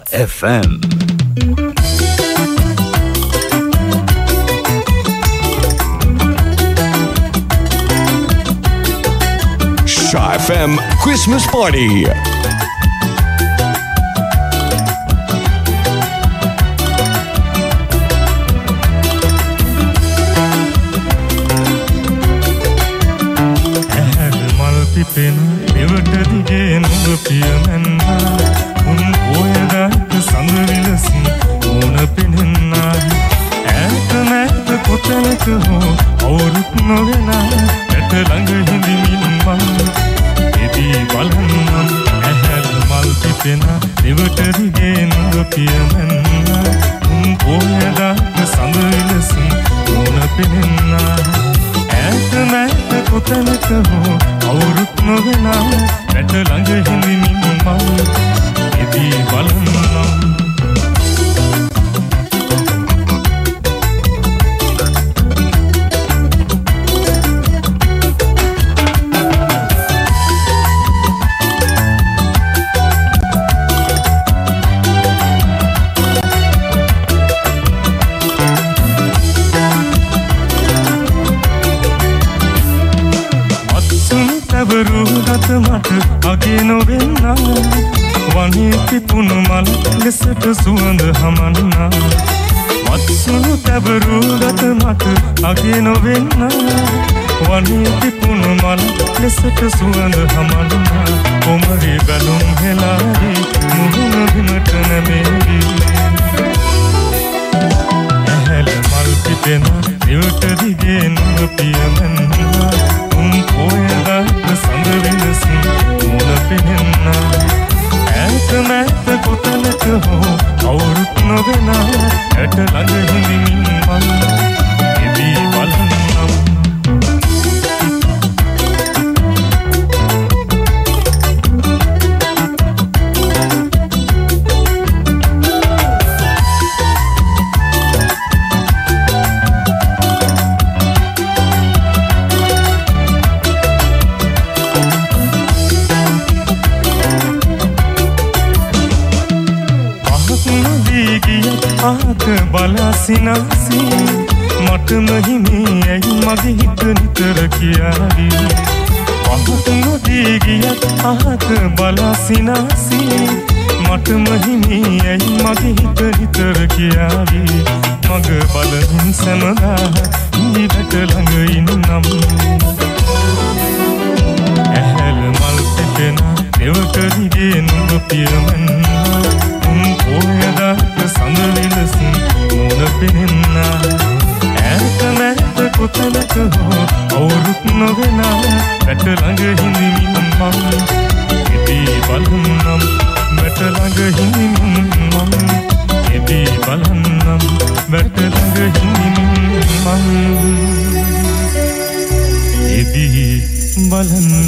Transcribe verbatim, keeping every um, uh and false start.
F M. Sha F M Christmas Party. පිපෙන එවට දිගේ නුඹ පියමන්නා උන් පොයදාක සඳ විලසින් ඕන පෙනෙන්නා ඈත මෑත කොතැනක හෝ අවුරුත් නොවෙනා ඇට ළඟ හිඳිමින් මං එදී බලන්නම් ඇහැල් මල් පිපෙන එවට දිගේ නුඹ පියමන්නා උන් පොයදාක සඳ විලසින් ඕන පෙනෙන්නා ඈත මෑත කොතැනක හෝ අවුරුත් නොවෙනා ඇට ළඟ හිඳිමින් මං එදී බලන්නම් වරුදත මට අගේ නොවෙන්නා වනේ පිපුණු මල් ලෙසට සුවඳ හමන්නා වත්සුණු තැවරුදත මට අගේ නොවෙන්නා වනේ පිපුණු මල් ලෙසට සුවඳ හමන්නා කොමරි බැලුම් හෙලාරි මුහුණ බිමට නැමෙවි ඇහැල මල් පිපෙන ඉවට දිගේ නුඹ පියමන්නා උන් පොයදාක සඳ විලසින් මුල පෙනෙන්නා ඈත මෑත කොතැනක හෝ අවුරුත් නොවෙනා ඇට ළඟ හිඳිමින් මං එදී බලන්නම් ආක බලාසිනාසි මටම හිමි ඇයි මගේ හිත නිතර කියාවි පහත් නොදී ගියත් ආක බලාසිනාසි මටම හිමි ඇයි මගේ හිත නිතර කියාවි මග බලමින් සමදා ඉබට ළඟ ඉන්නම් ඇහැල මල් පිපෙන දෙවක දිගේ නුඹ පියමන්නා උන් පොයදාක සඳ විලසින් මුල පෙනෙන්නා ඈත මෑත කොතැනක හෝ අවුරුත් නොවෙනා වැට ළඟ හිඳිමින් මං එදී බලන්නම් වැට ළඟ හිඳිමින් මං එදී බලන්නම් වැට ළඟ හිඳිමින් මං එදී බලන්නම්